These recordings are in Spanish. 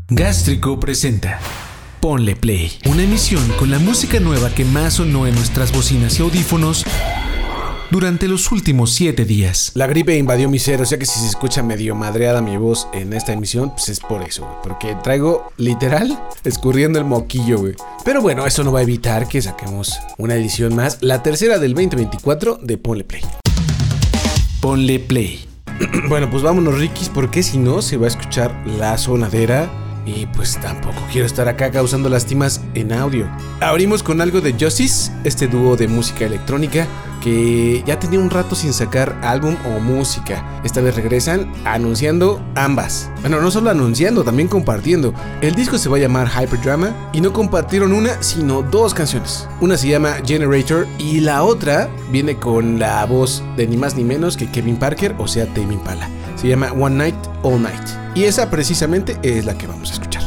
Gástrico presenta Ponle Play, una emisión con la música nueva que más sonó en nuestras bocinas y audífonos durante los últimos 7 días. La gripe invadió mi ser, o sea que si se escucha medio madreada mi voz en esta emisión, pues es por eso, güey. Porque traigo, literal, escurriendo el moquillo, güey. Pero bueno, eso no va a evitar que saquemos una edición más, la tercera del 2024 de Ponle Play. Ponle Play. Bueno, pues vámonos, Rikis, porque si no se va a escuchar la sonadera. Y pues tampoco quiero estar acá causando lastimas en audio. Abrimos con algo de Justice, este dúo de música electrónica que ya tenía un rato sin sacar álbum o música. Esta vez regresan anunciando ambas. Bueno, no solo anunciando, también compartiendo. El disco se va a llamar Hyperdrama y no compartieron una, sino 2 canciones. Una se llama Generator y la otra viene con la voz de ni más ni menos que Kevin Parker, o sea, Tame Impala. Se llama One Night, All Night. Y esa precisamente es la que vamos a escuchar.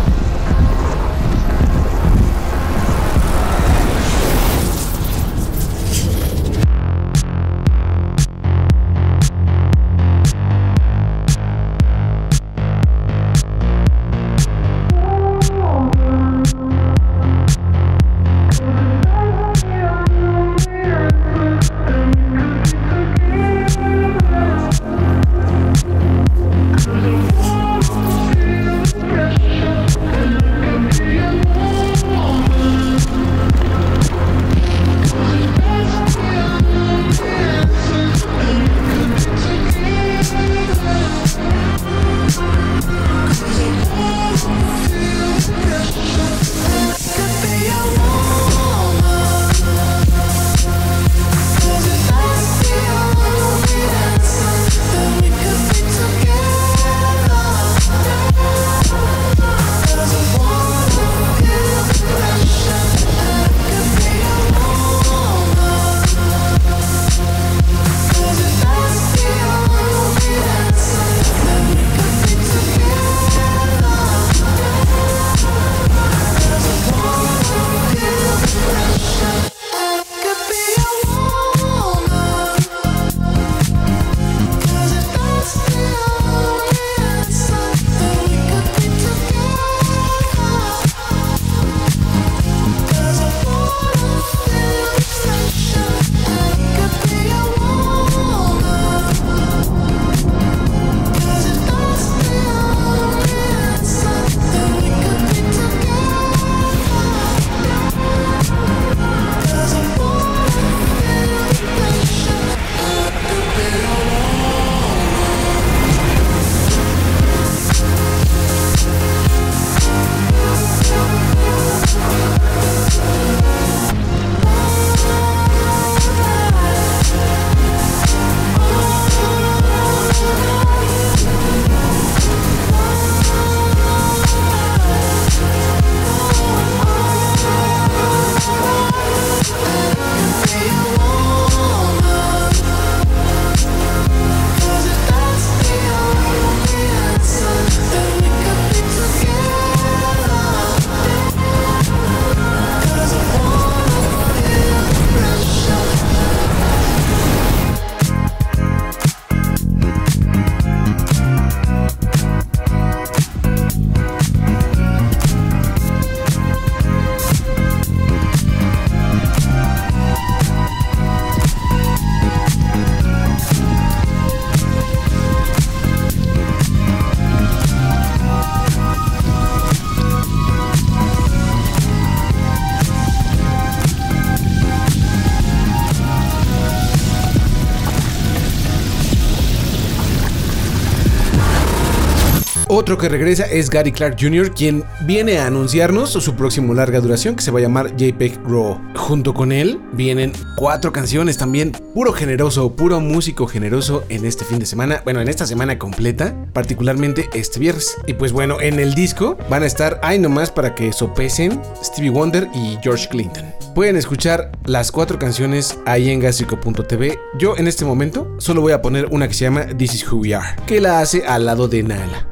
Otro que regresa es Gary Clark Jr., quien viene a anunciarnos su próximo larga duración que se va a llamar JPEG Raw. Junto con él vienen 4 canciones también, puro generoso, puro músico generoso en este fin de semana, bueno, en esta semana completa, particularmente este viernes. Y pues bueno, en el disco van a estar ahí nomás para que sopesen Stevie Wonder y George Clinton. Pueden escuchar las 4 canciones ahí en Gástrico.tv. Yo en este momento solo voy a poner una que se llama This Is Who We Are, que la hace al lado de Nala.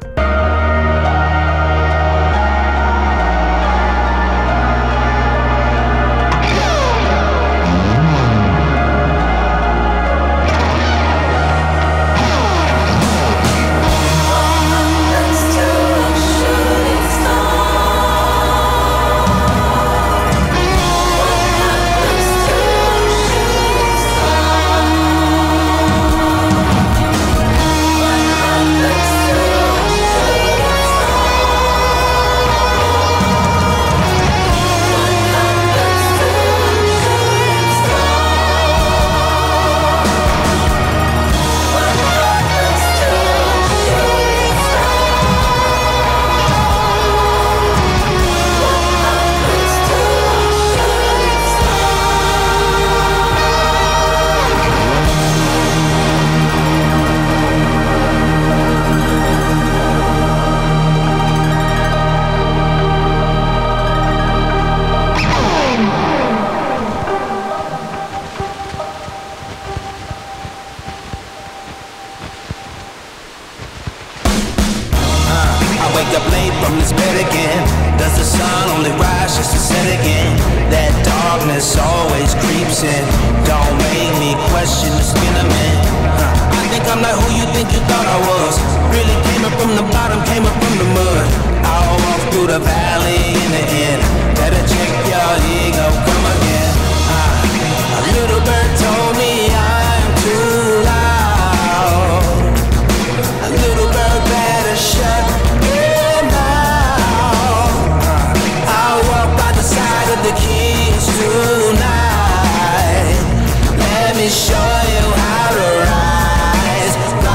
wake up late from this bed again. Does the sun only rise just to set again? That darkness always creeps in. Don't make me question the skin I'm in. I think I'm not who you think you thought I was. Really came up from the bottom, came up from the mud. I'll walk through the valley in the end. Better check your ego, come again. A little bird told me I'm too loud. A little bird better shut your mouth. I'll walk by the side of the keys tonight. Let me show you how to rise.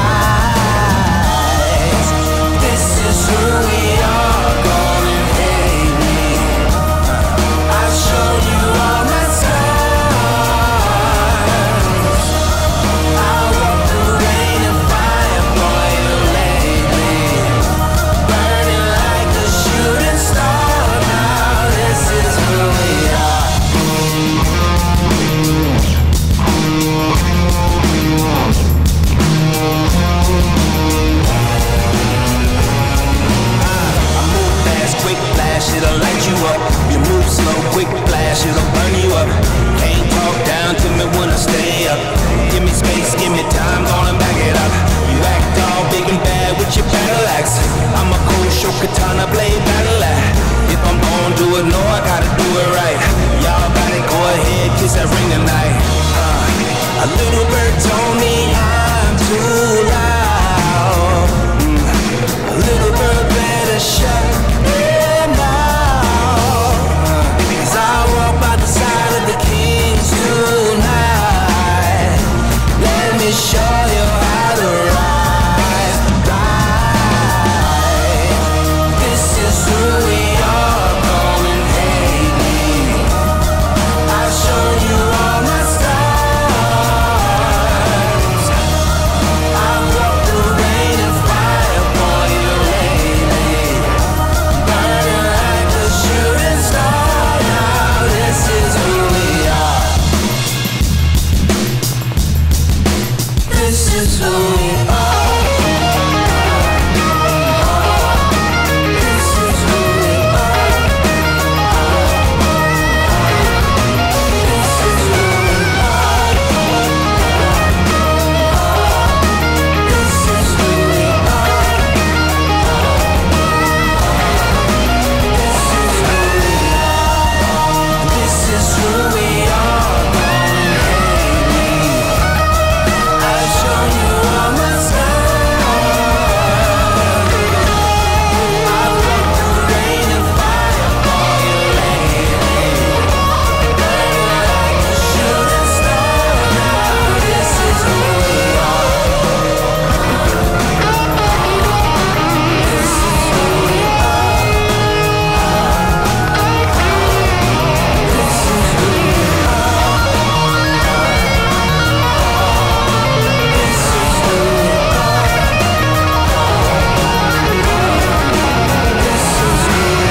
This is who we are, gonna hate me. I'll show you all my stars. I'll walk through rain and fire for you lately. Burning like a shooting star. Now this is who we are. Quick flash, it'll light you up. You move slow, quick flash, it'll burn you up. Can't talk down to me when I stay up. Give me space, give me time, gonna back it up. You act all big and bad with your battle axe. I'm a cold show katana blade battle axe. If I'm gonna do it, no, I gotta do it right. Y'all got it, go ahead, kiss that ring tonight. A little bird told me I'm too loud. A little bird better shut your mouth. 'Cause I walk by the side of the kings tonight. Let me show you how to rise, rise. This is who we are, come and hate me. I'll show you all my stars. I've walked through rain and fire for you lately. Burning like a shooting star. Now this is who we are. This is who we are. This is who we are. This is who we are. This is who we are. This is who we are, gonna hate me. I'll show you all my stars. I've walked through rain and fire for you lately. Burning like a shooting star. Now this is who we are. This is who we are. This is who we are. This is who we are. This is who we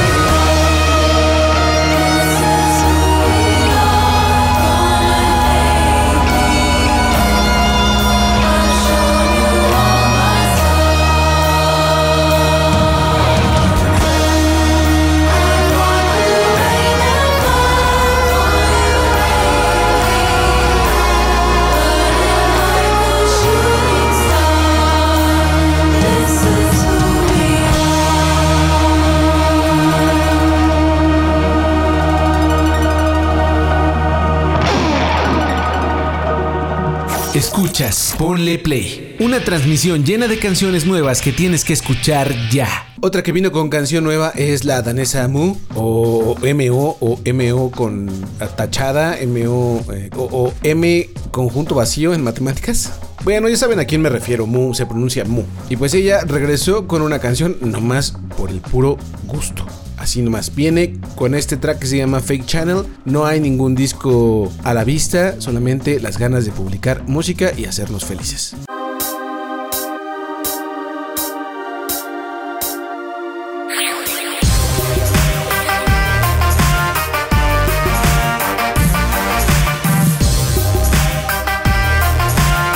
Escuchas, ponle play. Una transmisión llena de canciones nuevas que tienes que escuchar ya. Otra que vino con canción nueva es la danesa Mu, o MO con tachada, MO o M conjunto vacío en matemáticas. Bueno, ya saben a quién me refiero, Mu, se pronuncia Mu. Y pues ella regresó con una canción nomás por el puro gusto. Así nomás, viene con este track que se llama Fake Channel. No hay ningún disco a la vista, solamente las ganas de publicar música y hacernos felices.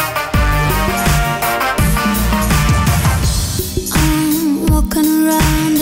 I'm walking around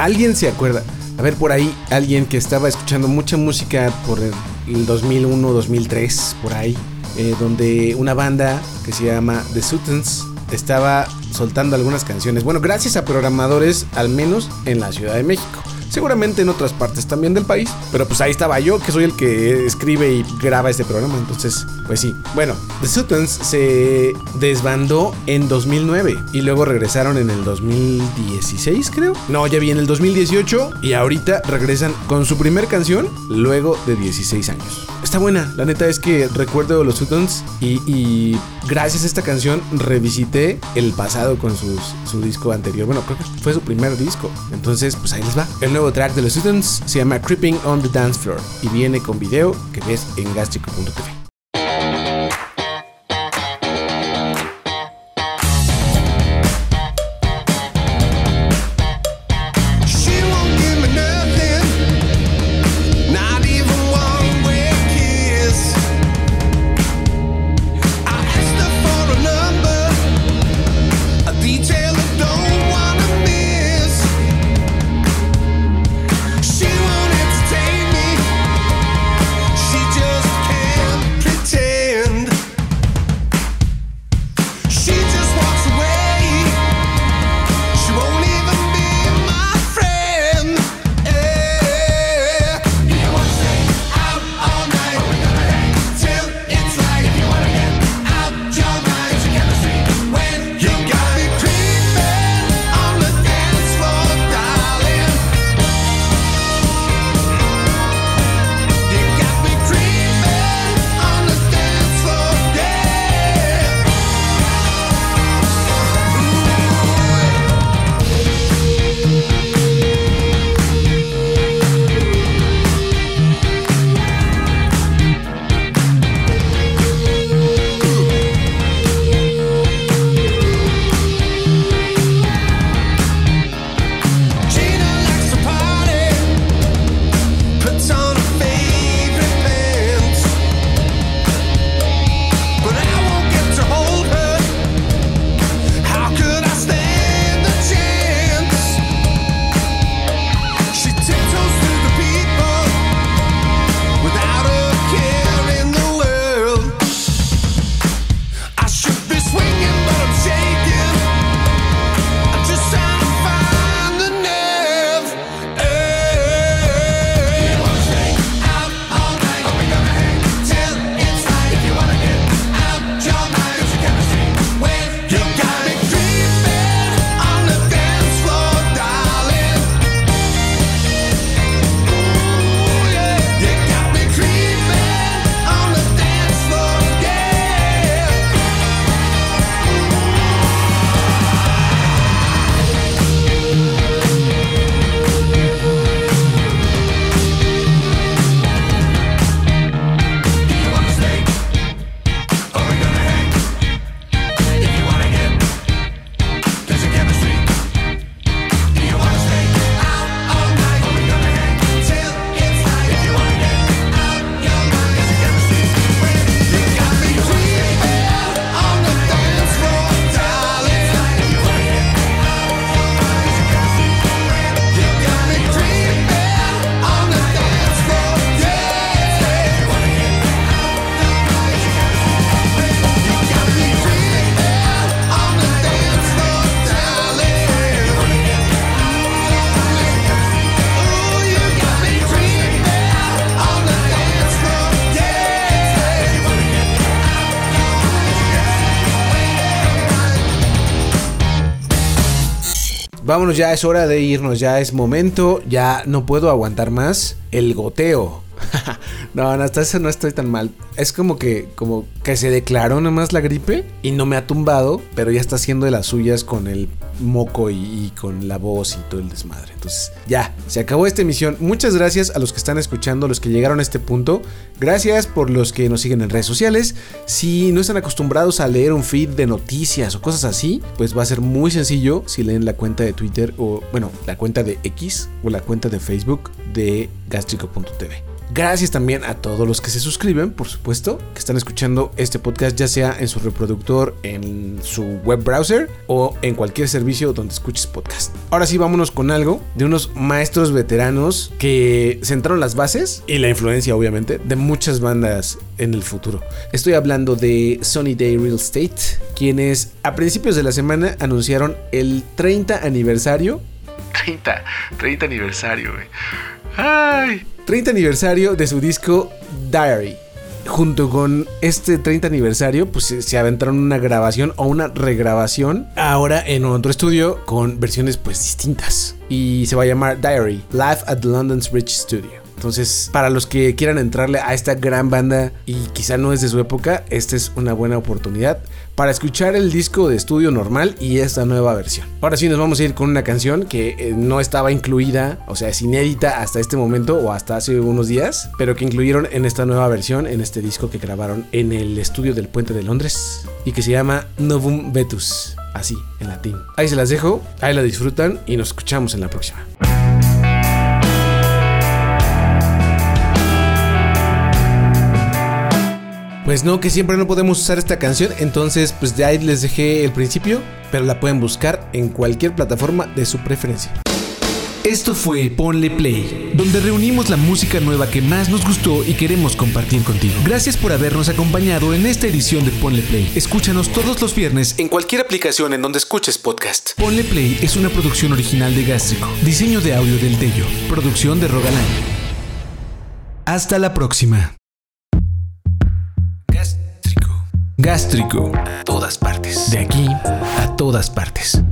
¿Alguien se acuerda? A ver, por ahí, alguien que estaba escuchando mucha música por el 2001, 2003, por ahí, donde una banda que se llama The Sultans estaba soltando algunas canciones. Bueno, gracias a programadores, al menos en la Ciudad de México. Seguramente en otras partes también del país, pero pues ahí estaba yo, que soy el que escribe y graba este programa, entonces, pues sí. Bueno, The Sultans se desbandó en 2009 y luego regresaron en el 2016, creo. No, ya vi en el 2018 y ahorita regresan con su primer canción luego de 16 años. Está buena, la neta es que recuerdo los Sultans y gracias a esta canción revisité el pasado con su disco anterior. Bueno, creo que fue su primer disco, entonces pues ahí les va. El nuevo track de los Sultans se llama Creeping on the Dance Floor y viene con video que ves en gastrico.tv. Vámonos, ya es hora de irnos, ya es momento, ya no puedo aguantar más el goteo. No, hasta eso no estoy tan mal. Es como que se declaró nomás la gripe y no me ha tumbado, pero ya está haciendo de las suyas con el moco y con la voz y todo el desmadre. Entonces ya, se acabó esta emisión. Muchas gracias a los que están escuchando, los que llegaron a este punto. Gracias por los que nos siguen en redes sociales. Si no están acostumbrados a leer un feed de noticias o cosas así, pues va a ser muy sencillo si leen la cuenta de Twitter o, bueno, la cuenta de X o la cuenta de Facebook de gastrico.tv. Gracias también a todos los que se suscriben, por supuesto, que están escuchando este podcast ya sea en su reproductor, en su web browser o en cualquier servicio donde escuches podcast. Ahora sí, vámonos con algo de unos maestros veteranos que sentaron las bases y la influencia, obviamente, de muchas bandas en el futuro. Estoy hablando de Sunny Day Real Estate, quienes a principios de la semana anunciaron el 30 aniversario. 30 aniversario, güey. ¡Ay! 30 aniversario de su disco Diary. Junto con este 30 aniversario, pues se aventaron una grabación o una regrabación ahora en otro estudio con versiones pues distintas. Y se va a llamar Diary, Live at the London's Bridge Studio. Entonces, para los que quieran entrarle a esta gran banda y quizá no es de su época, esta es una buena oportunidad para escuchar el disco de estudio normal y esta nueva versión. Ahora sí nos vamos a ir con una canción que no estaba incluida, o sea, es inédita hasta este momento o hasta hace unos días, pero que incluyeron en esta nueva versión, en este disco que grabaron en el estudio del Puente de Londres y que se llama Novum Vetus, así en latín. Ahí se las dejo, ahí la disfrutan y nos escuchamos en la próxima. Pues no, que siempre no podemos usar esta canción, entonces pues ya ahí les dejé el principio, pero la pueden buscar en cualquier plataforma de su preferencia. Esto fue Ponle Play, donde reunimos la música nueva que más nos gustó y queremos compartir contigo. Gracias por habernos acompañado en esta edición de Ponle Play. Escúchanos todos los viernes en cualquier aplicación en donde escuches podcast. Ponle Play es una producción original de Gástrico, diseño de audio del Tello, producción de Rogalán. Hasta la próxima. Gástrico. A todas partes. De aquí a todas partes.